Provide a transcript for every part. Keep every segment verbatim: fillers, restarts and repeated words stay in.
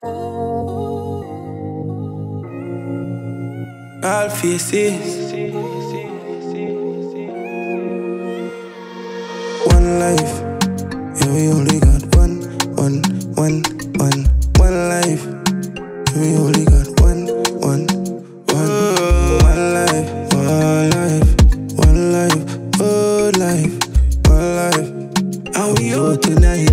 All faces. One life. Yeah, we only got one, one, one, one, one life. Yeah, we only got one, one, one, one life, one life, one life, one life, one life. And we out tonight.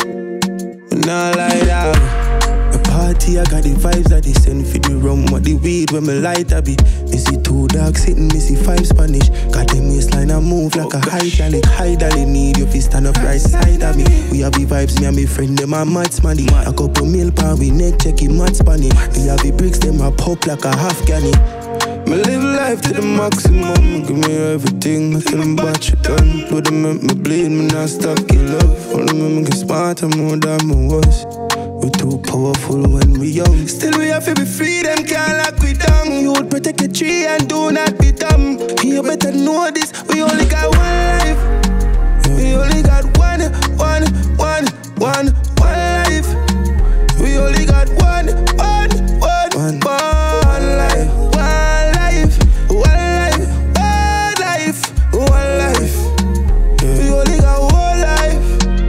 We not like that. Party, I got the vibes that they send for the rum, what the weed when me light a bit. Me see two dogs sitting, me see five Spanish. Got them waistline and move like a hydraulic. High dolly need you fi stand up right side of me. We have the vibes, me and my friend them a mad smanny. A couple mil pound we neck checking mad spanny. We have the bricks them a pop like a half ganny. Me live life to the maximum, give me everything until I'm batch it done. Do them make me bleed, me not stop kill love. Only me get smarter more than me was. We too powerful when we young. Still we have to be free, them can't lock we down. You would protect the tree and do not be dumb. You better know this, we only got one life. We only got one, one, one, one, one life. We only got one, one, one, one, one life. One life, one life, one life, one life. We only got one life.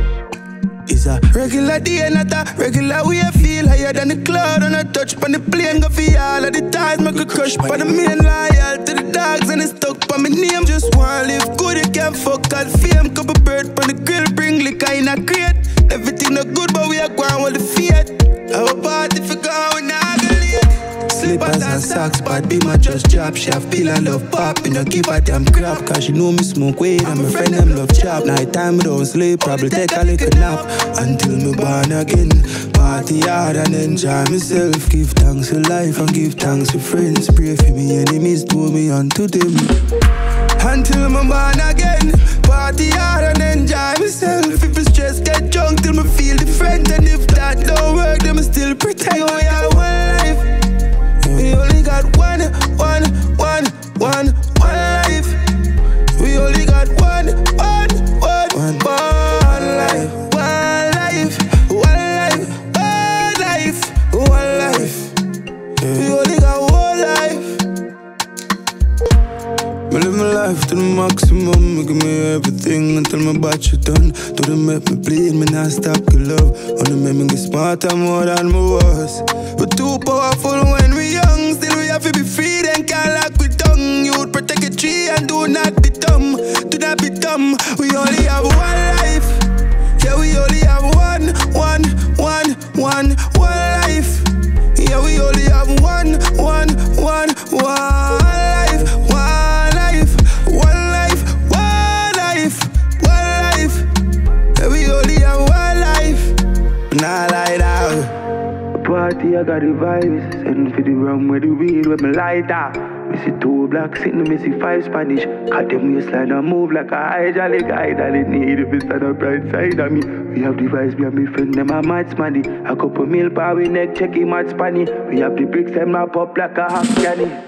It's a regular day, not a regular way. Feel higher than the cloud on a touch. On the plane, go feel all of the ties. Make a crush, but the main loyal to the dogs and it's stuck by my name. Just wanna live good, you can't fuck all fame. Couple bird on the grill, bring liquor in a crate. Everything look good, but we are going with the fiat. Our party for going, now go late. Slippers and socks, but be my just job. She have feel and love pop, you know give a damn crap. Cause she know me smoke weed and my friend them love chop. Night time we don't sleep, probably take a little nap. Until me born again, party hard and enjoy myself. Give thanks for life and give thanks for friends. Pray for me enemies, do me unto them. Until me born again, party hard and enjoy myself. If it's stress, get drunk till me feel different. And if that don't work, then me still pretend. We have one life. We only got one, one, one, one, one life. We only got one, one, one, one, one life. One life, one life, one life, one life. We only got one life. Me live my life to the maximum. Me give me everything until my batch is done. Do them make me bleed, me not stop your love. Only make me get smarter more than me was. We're too powerful when we young. Still we have to be free, then can't lock we tongue. You would protect a tree and do not be dumb. Do not be dumb. We only have one life. Yeah, we only have one, one, one, one, one life. Yeah, we only have one, one, one, one life. One life, one life, one life, one life. Yeah, we only have one life. Not like that. Party, I got the vibes. Send for the rum with the weed with my lighter. Me see two blacks sitting, me see five Spanish. Cut them waistline and move like a hydraulic. Hydraulic need if it's stand up right side of me. We have the vibes, me and my friend, them a mad smanny. A couple mil power we neck checking mad spanny. We have the bricks, them a pop like a half canny.